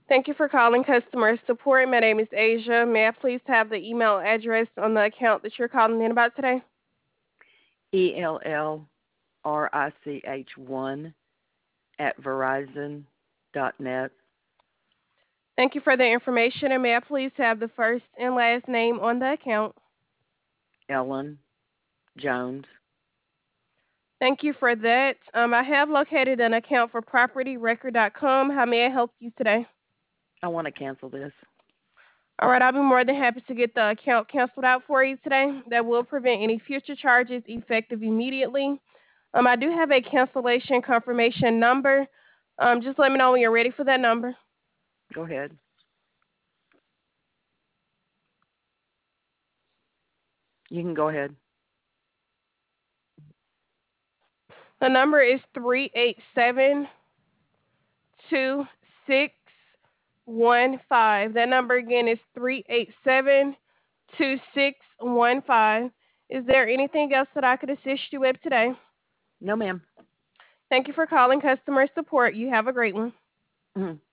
Thank you for calling customer support. My name is Asia. May I please have the email address on the account that you're calling in about today? ELLRICH1 at Verizon.net. Thank you for the information, and may I please have the first and last name on the account? Ellen Jones. Thank you for that. I have located an account for propertyrecord.com. How may I help you today? I want to cancel this. All right, I'll be more than happy to get the account canceled out for you today. That will prevent any future charges effective immediately. I do have a cancellation confirmation number. Just let me know when you're ready for that number. Go ahead. You can go ahead. The number is 387-2615. That number again is 387-2615. Is there anything else that I could assist you with today? No, ma'am. Thank you for calling customer support. You have a great one. Mhm.